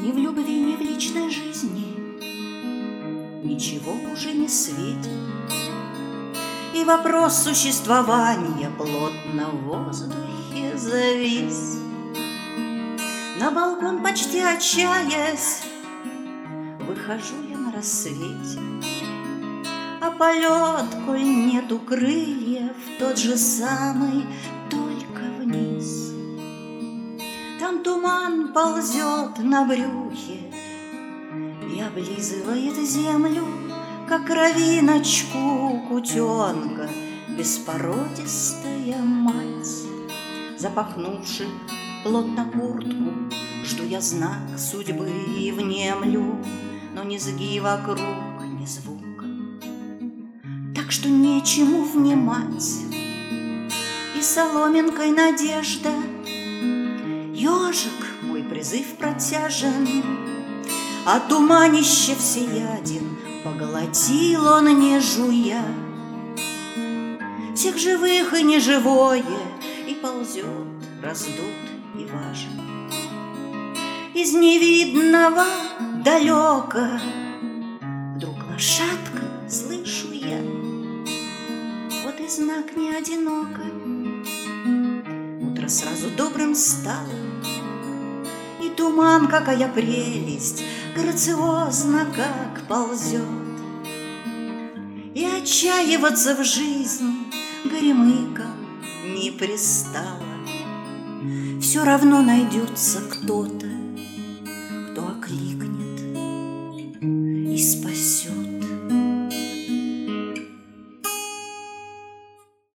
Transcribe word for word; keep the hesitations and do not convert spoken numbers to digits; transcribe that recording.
Ни в любви, ни в личной жизни ничего уже не светит, и вопрос существования плотно в воздухе завис. На балкон, почти отчаясь, выхожу я на рассвете, а полет, коль нету крыльев, тот же самый, только вниз. Там туман ползет на брюхе и облизывает землю, как кровиночку кутенка беспородистая мать. Запахнувши плотно куртку, жду я знак судьбы и внемлю, но низги вокруг, ни звука, так что нечему внимать. И соломинкой надежда, ежик мой призыв протяжен, а туманище всеяден поглотил он, не жуя. Всех живых и неживое, и ползет раздут и важен. Из невидного далека вдруг лошадка, слышу я, вот и знак не одиноко. Утро сразу добрым стало, и туман, какая прелесть, грациозно как ползет. И отчаиваться в жизни горемыкам не пристало. Все равно найдется кто-то, кто окликнет